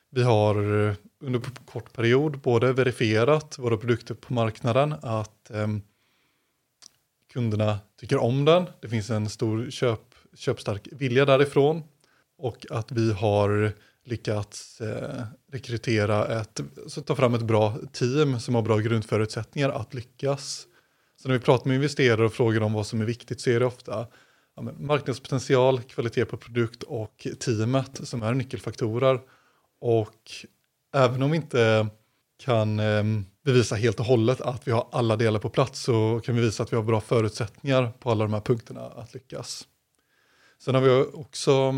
E: Vi har under kort period både verifierat våra produkter på marknaden, att eh, kunderna tycker om den. Det finns en stor köp, köpstark vilja därifrån. Och att vi har lyckats eh, rekrytera ett, så ta fram ett bra team som har bra grundförutsättningar att lyckas. Så när vi pratar med investerare och frågar om vad som är viktigt, så är det ofta ja, men marknadspotential, kvalitet på produkt och teamet som är nyckelfaktorer. Och även om vi inte kan eh, bevisa helt och hållet att vi har alla delar på plats, så kan vi visa att vi har bra förutsättningar på alla de här punkterna att lyckas. Sen har vi också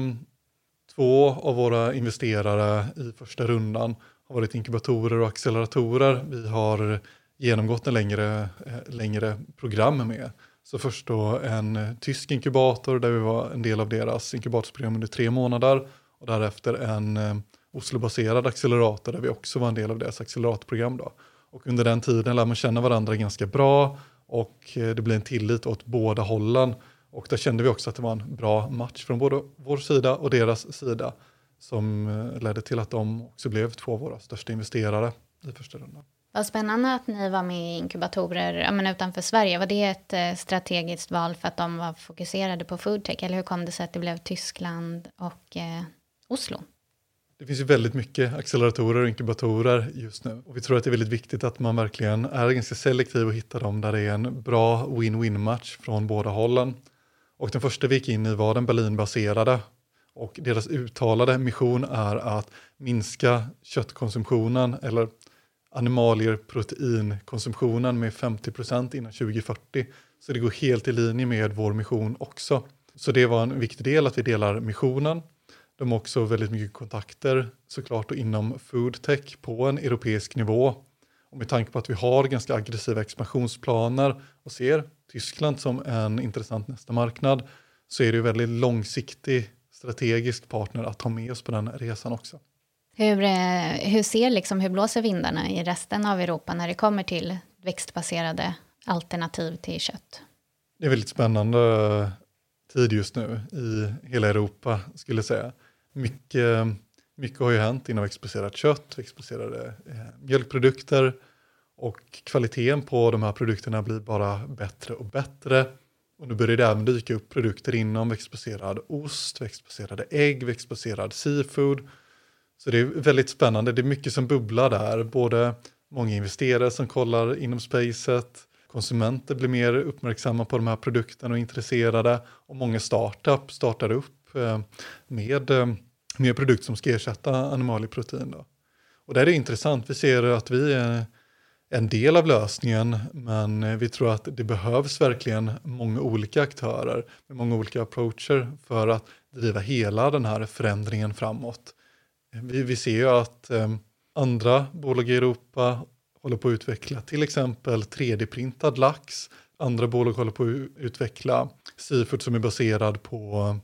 E: två av våra investerare i första rundan har varit inkubatorer och acceleratorer. Vi har genomgått en längre, längre program med. Så först då en tysk inkubator där vi var en del av deras inkubatorprogram under tre månader. Och därefter en Oslo-baserad accelerator där vi också var en del av deras acceleratorprogram då. Och under den tiden lär man känna varandra ganska bra och det blir en tillit åt båda hållen. Och där kände vi också att det var en bra match från både vår sida och deras sida som ledde till att de också blev två av våra största investerare i första rundan.
D: Vad spännande att ni var med i inkubatorer ja, men utanför Sverige. Var det ett eh, strategiskt val för att de var fokuserade på foodtech? Eller hur kom det sig att det blev Tyskland och eh, Oslo?
E: Det finns ju väldigt mycket acceleratorer och inkubatorer just nu. Och vi tror att det är väldigt viktigt att man verkligen är ganska selektiv och hittar dem där det är en bra win-win-match från båda hållen. Och den första vi gick in i var den Berlinbaserade. Och deras uttalade mission är att minska köttkonsumtionen eller animalier proteinkonsumtionen med femtio procent innan tjugo fyrtio. Så det går helt i linje med vår mission också. Så det var en viktig del att vi delar missionen. De har också väldigt mycket kontakter såklart och inom foodtech på en europeisk nivå. Och med tanke på att vi har ganska aggressiva expansionsplaner och ser Tyskland som en intressant nästa marknad, så är det ju väldigt långsiktig strategisk partner att ta med oss på den resan också.
D: Hur, hur ser liksom, hur blåser vindarna i resten av Europa när det kommer till växtbaserade alternativ till kött?
E: Det är väldigt spännande tid just nu i hela Europa skulle jag säga. Mycket, mycket har ju hänt inom växtbaserat kött, växtbaserade eh, mjölkprodukter och kvaliteten på de här produkterna blir bara bättre och bättre. Och nu börjar det även dyka upp produkter inom växtbaserad ost, växtbaserade ägg, växtbaserad seafood. Så det är väldigt spännande. Det är mycket som bubblar där. Både många investerare som kollar inom spacet. Konsumenter blir mer uppmärksamma på de här produkterna och intresserade. Och många startup startar upp med, med produkter som ska ersätta animalieprotein. Då. Och det är intressant. Vi ser att vi är en del av lösningen. Men vi tror att det behövs verkligen många olika aktörer. Med många olika approacher för att driva hela den här förändringen framåt. Vi, vi ser ju att eh, andra bolag i Europa håller på att utveckla till exempel tre D-printad lax. Andra bolag håller på att utveckla seafood som är baserad på,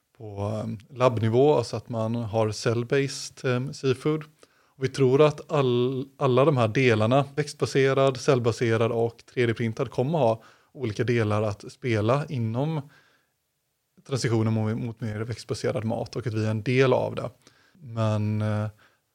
E: på labbnivå, alltså att man har cell-based eh, seafood. Och vi tror att all, alla de här delarna, växtbaserad, cellbaserad och tre D-printad, kommer ha olika delar att spela inom transitionen mot, mot mer växtbaserad mat och att vi är en del av det. Men eh,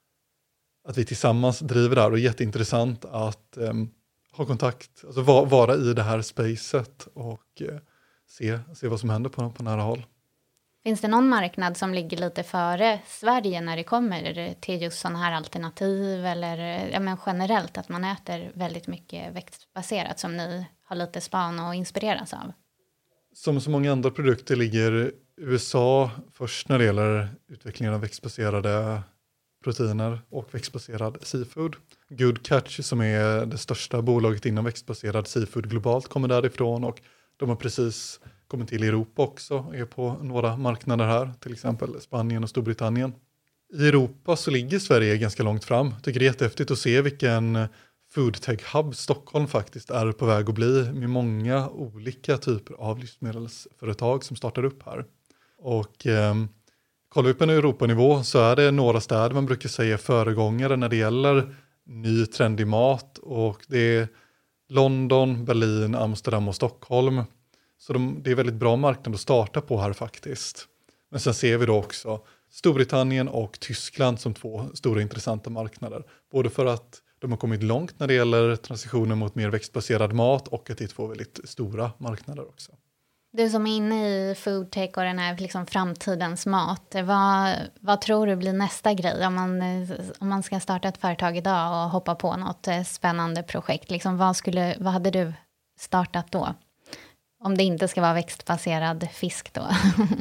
E: att vi tillsammans driver där och är jätteintressant att eh, ha kontakt, alltså va, vara i det här spacet och eh, se, se vad som händer på, på nära håll.
D: Finns det någon marknad som ligger lite före Sverige när det kommer till just sådana här alternativ eller ja, men generellt att man äter väldigt mycket växtbaserat som ni har lite span och inspireras av?
E: Som så många andra produkter ligger U S A först när det gäller utvecklingen av växtbaserade proteiner och växtbaserad seafood. Good Catch som är det största bolaget inom växtbaserad seafood globalt kommer därifrån och de har precis kommit till Europa också, är på några marknader här, till exempel Spanien och Storbritannien. I Europa så ligger Sverige ganska långt fram. Jag tycker det är jättehäftigt att se vilken foodtech-hub Stockholm faktiskt är på väg att bli med många olika typer av livsmedelsföretag som startar upp här. Och eh, kollar vi på en Europanivå så är det några städer man brukar säga föregångare när det gäller ny trendig mat. Och det är London, Berlin, Amsterdam och Stockholm. Så de, det är väldigt bra marknad att starta på här faktiskt. Men sen ser vi då också Storbritannien och Tyskland som två stora intressanta marknader. Både för att de har kommit långt när det gäller transitionen mot mer växtbaserad mat och att det är två väldigt stora marknader också.
D: Du som är inne i foodtech och den här liksom framtidens mat, vad, vad tror du blir nästa grej om man, om man ska starta ett företag idag och hoppa på något spännande projekt? Liksom, vad, skulle, vad hade du startat då? Om det inte ska vara växtbaserad fisk då.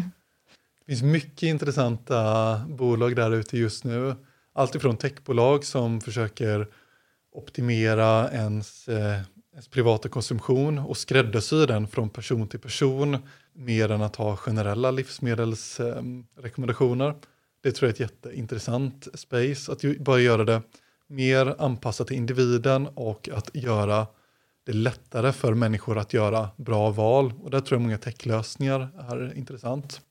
E: Det finns mycket intressanta bolag där ute just nu. Allt ifrån techbolag som försöker optimera ens, eh, ens privata konsumtion och skräddarsy den från person till person mer än att ha generella livsmedelsrekommendationer. Eh, det tror jag är ett jätteintressant space. Att ju, bara göra det mer anpassat till individen och att göra det lättare för människor att göra bra val. Och där tror jag många techlösningar är intressant.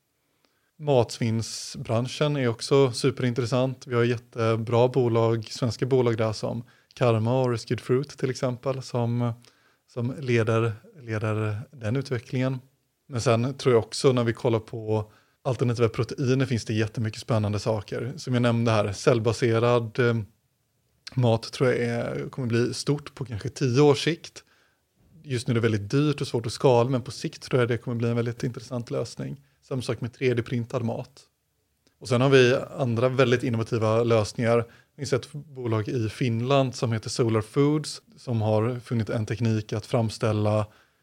E: Matsvinnsbranschen är också superintressant. Vi har jättebra bolag, svenska bolag där som Karma och Rescued Fruit till exempel som, som leder, leder den utvecklingen. Men sen tror jag också när vi kollar på alternativa proteiner finns det jättemycket spännande saker. Som jag nämnde här, cellbaserad eh, mat tror jag är, kommer bli stort på kanske tio års sikt. Just nu är det väldigt dyrt och svårt att skala, men på sikt tror jag det kommer bli en väldigt intressant lösning. Samma sak med tre D-printad mat. Och sen har vi andra väldigt innovativa lösningar. Det finns ett bolag i Finland som heter Solar Foods som har funnit en teknik att framställa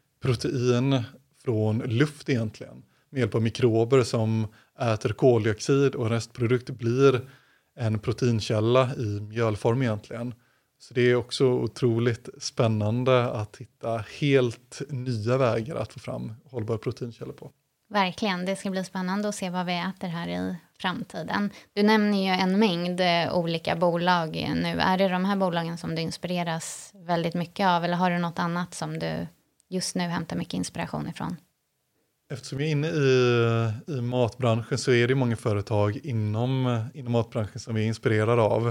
E: protein från luft egentligen. Med hjälp av mikrober som äter koldioxid och restprodukt blir en proteinkälla i mjölform egentligen. Så det är också otroligt spännande att hitta helt nya vägar att få fram hållbara proteinkällor på.
D: Verkligen, det ska bli spännande att se vad vi äter här i framtiden. Du nämner ju en mängd olika bolag nu. Är det de här bolagen som du inspireras väldigt mycket av eller har du något annat som du just nu hämtar mycket inspiration ifrån?
E: Eftersom vi är inne i, i matbranschen så är det många företag inom, inom matbranschen som vi är inspirerade av.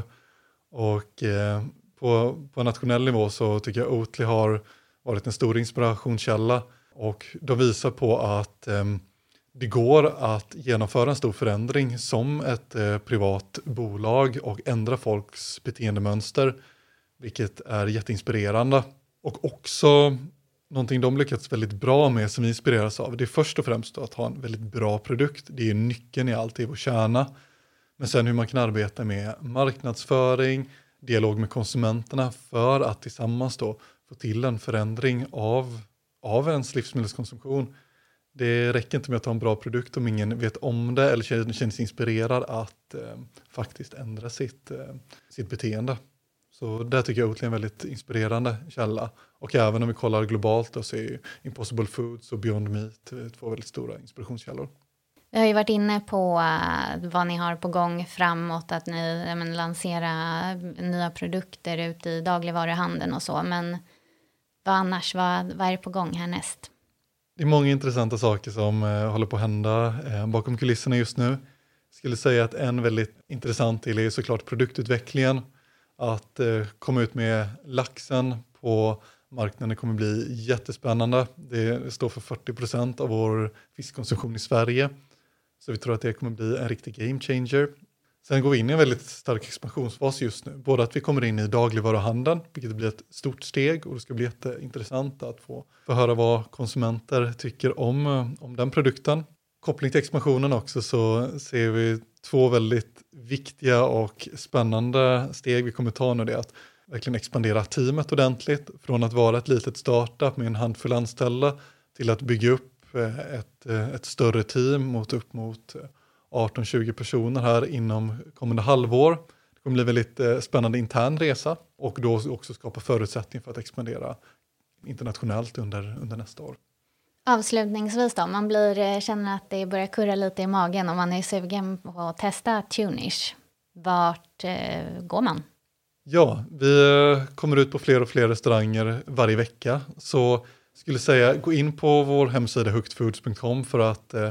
E: Och eh, på, på nationell nivå så tycker jag Oatly har varit en stor inspirationskälla. Och de visar på att eh, det går att genomföra en stor förändring som ett eh, privat bolag och ändra folks beteendemönster. Vilket är jätteinspirerande. Och också någonting de lyckats väldigt bra med som vi inspireras av. Det är först och främst att ha en väldigt bra produkt. Det är nyckeln i allt i vår kärna. Men sen hur man kan arbeta med marknadsföring, dialog med konsumenterna för att tillsammans då få till en förändring av av ens livsmedelskonsumtion. Det räcker inte med att ha en bra produkt om ingen vet om det eller känner sig inspirerad att eh, faktiskt ändra sitt, eh, sitt beteende. Så där tycker jag Oatly är en väldigt inspirerande källa. Och även om vi kollar globalt då så är Impossible Foods och Beyond Meat två väldigt stora inspirationskällor.
D: Vi har ju varit inne på uh, vad ni har på gång framåt, att ni uh, men, lanserar nya produkter ute i dagligvaruhandeln och så, men vad annars, vad, vad är det på gång härnäst?
E: Det är många intressanta saker som eh, håller på att hända eh, bakom kulisserna just nu. Jag skulle säga att en väldigt intressant del är såklart produktutvecklingen. Att eh, komma ut med laxen på marknaden kommer bli jättespännande. Det står för fyrtio procent av vår fiskkonsumtion i Sverige. Så vi tror att det kommer bli en riktig game changer. Sen går vi in i en väldigt stark expansionsfas just nu. Både att vi kommer in i dagligvaruhandeln, vilket blir ett stort steg. Och det ska bli jätteintressant att få, få höra vad konsumenter tycker om, om den produkten. Koppling till expansionen också så ser vi två väldigt viktiga och spännande steg vi kommer ta nu. Det är att verkligen expandera teamet ordentligt. Från att vara ett litet startup med en handfull anställda till att bygga upp ett, ett större team mot upp mot arton till tjugo personer här inom kommande halvår. Det kommer bli en väldigt eh, spännande intern resa och då också skapa förutsättningar för att expandera internationellt under, under nästa år.
D: Avslutningsvis då, man blir, känner att det börjar kurra lite i magen om man är sugen på att testa Tuneish. Vart eh, går man?
E: Ja, vi kommer ut på fler och fler restauranger varje vecka. Så skulle säga, gå in på vår hemsida hooked foods punkt com för att eh,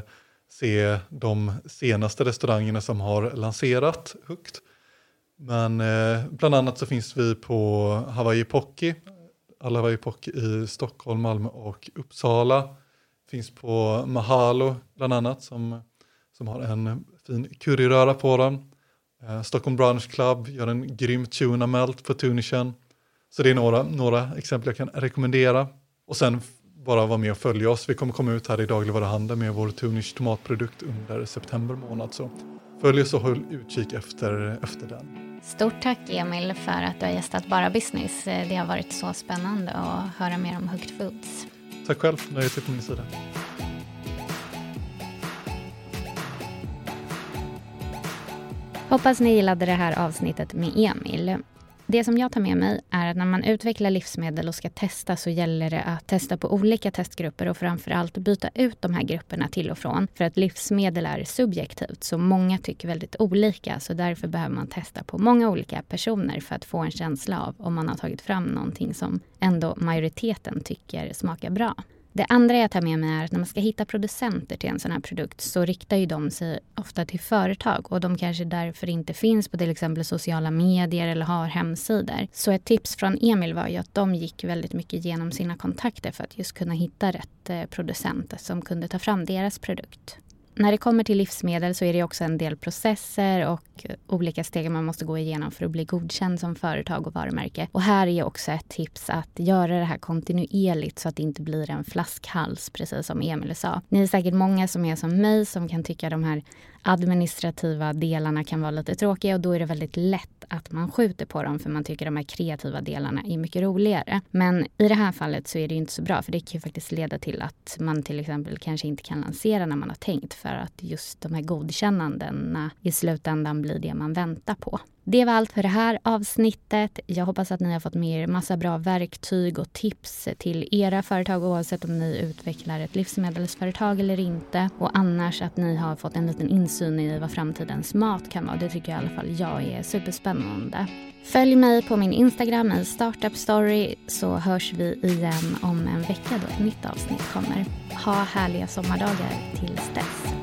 E: se de senaste restaurangerna som har lanserat Hooked. Men eh, bland annat så finns vi på Hawaii Pocky. Alla Hawaii Pocky i Stockholm, Malmö och Uppsala. Finns på Mahalo bland annat som, som har en fin curryröra på den. Eh, Stockholm Brunch Club gör en grym tuna melt på tunischen. Så det är några, några exempel jag kan rekommendera. Och sen bara vara med och följa oss. Vi kommer komma ut här i dagligvaruhandeln med vår Tunish tomatprodukt under september månad. Så följ oss och håll utkik efter, efter den.
D: Stort tack Emil för att du har gästat Bara Business. Det har varit så spännande att höra mer om Hooked Foods.
E: Tack själv, nöjet är på min sida.
D: Hoppas ni gillade det här avsnittet med Emil. Det som jag tar med mig är att när man utvecklar livsmedel och ska testa så gäller det att testa på olika testgrupper och framförallt byta ut de här grupperna till och från. För att livsmedel är subjektivt så många tycker väldigt olika, så därför behöver man testa på många olika personer för att få en känsla av om man har tagit fram någonting som ändå majoriteten tycker smakar bra. Det andra jag tar med mig är att när man ska hitta producenter till en sån här produkt så riktar ju de sig ofta till företag och de kanske därför inte finns på till exempel sociala medier eller har hemsidor. Så ett tips från Emil var ju att de gick väldigt mycket genom sina kontakter för att just kunna hitta rätt producenter som kunde ta fram deras produkt. När det kommer till livsmedel så är det också en del processer och olika steg man måste gå igenom för att bli godkänd som företag och varumärke. Och här är också ett tips att göra det här kontinuerligt så att det inte blir en flaskhals, precis som Emil sa. Ni är säkert många som är som mig som kan tycka de här administrativa delarna kan vara lite tråkiga och då är det väldigt lätt att man skjuter på dem för man tycker de här kreativa delarna är mycket roligare. Men i det här fallet så är det ju inte så bra för det kan ju faktiskt leda till att man till exempel kanske inte kan lansera när man har tänkt för att just de här godkännandena i slutändan blir det man väntar på. Det var allt för det här avsnittet. Jag hoppas att ni har fått med er massa bra verktyg och tips till era företag oavsett om ni utvecklar ett livsmedelsföretag eller inte. Och annars att ni har fått en liten insyn i vad framtidens mat kan vara. Det tycker jag i alla fall jag är superspännande. Följ mig på min Instagram i Startup Story så hörs vi igen om en vecka då ett nytt avsnitt kommer. Ha härliga sommardagar tills dess.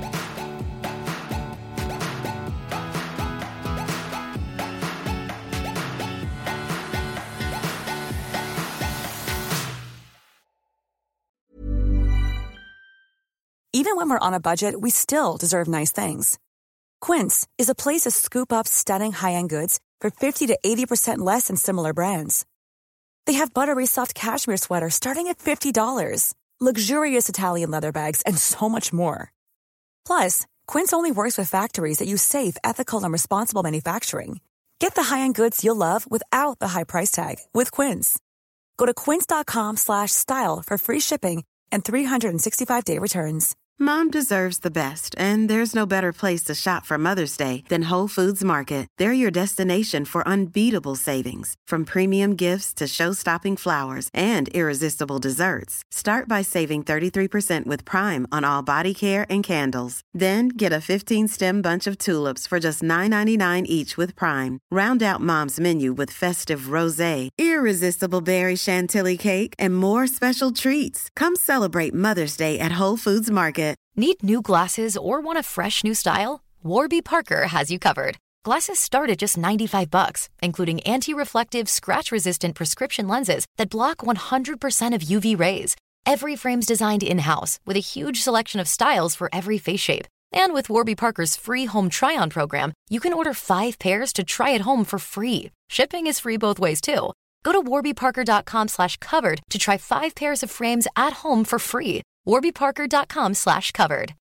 F: Even when we're on a budget, we still deserve nice things. Quince is a place to scoop up stunning high-end goods for fifty to eighty percent less than similar brands. They have buttery soft cashmere sweaters starting at fifty dollars, luxurious Italian leather bags, and so much more. Plus, Quince only works with factories that use safe, ethical, and responsible manufacturing. Get the high-end goods you'll love without the high price tag with Quince. Go to quince.com slash style for free shipping and three sixty-five day returns.
C: Mom deserves the best, and there's no better place to shop for Mother's Day than Whole Foods Market. They're your destination for unbeatable savings, from premium gifts to show-stopping flowers and irresistible desserts. Start by saving thirty-three percent with Prime on all body care and candles. Then get a fifteen-stem bunch of tulips for just nine ninety-nine each with Prime. Round out Mom's menu with festive rosé, irresistible berry chantilly cake, and more special treats. Come celebrate Mother's Day at Whole Foods Market.
G: Need new glasses or want a fresh new style? Warby Parker has you covered. Glasses start at just ninety-five bucks, including anti-reflective, scratch-resistant prescription lenses that block one hundred percent of U V rays. Every frame's designed in-house with a huge selection of styles for every face shape. And with Warby Parker's free home try-on program, you can order five pairs to try at home for free. Shipping is free both ways, too. Go to warbyparker.com slash covered to try five pairs of frames at home for free. warbyparker.com slash covered.